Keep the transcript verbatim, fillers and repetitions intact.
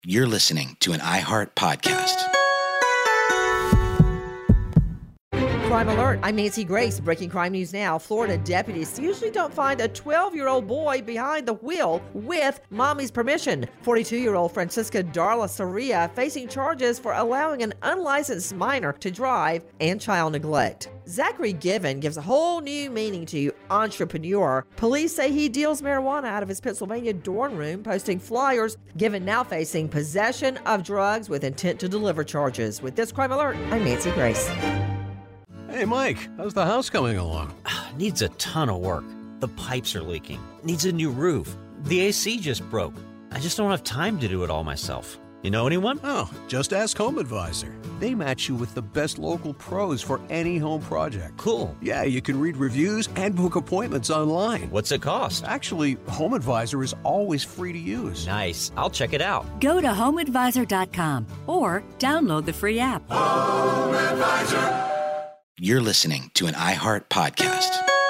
You're listening to an iHeart podcast. Crime Alert, I'm Nancy Grace. Breaking crime news now. Florida deputies usually don't find a twelve-year-old boy behind the wheel with mommy's permission. forty-two-year-old Francisca Darla Soria facing charges for allowing an unlicensed minor to drive and child neglect. Zachary Given gives a whole new meaning to entrepreneur. Police say he deals marijuana out of his Pennsylvania dorm room, posting flyers. Given now facing possession of drugs with intent to deliver charges. With this Crime Alert, I'm Nancy Grace. Hey, Mike, how's the house coming along? Needs a ton of work. The pipes are leaking. Needs a new roof. The A C just broke. I just don't have time to do it all myself. You know anyone? Oh, just ask Home Advisor. They match you with the best local pros for any home project. Cool. Yeah, you can read reviews and book appointments online. What's it cost? Actually, Home Advisor is always free to use. Nice. I'll check it out. Go to home advisor dot com or download the free app. Home Advisor. You're listening to an iHeart podcast.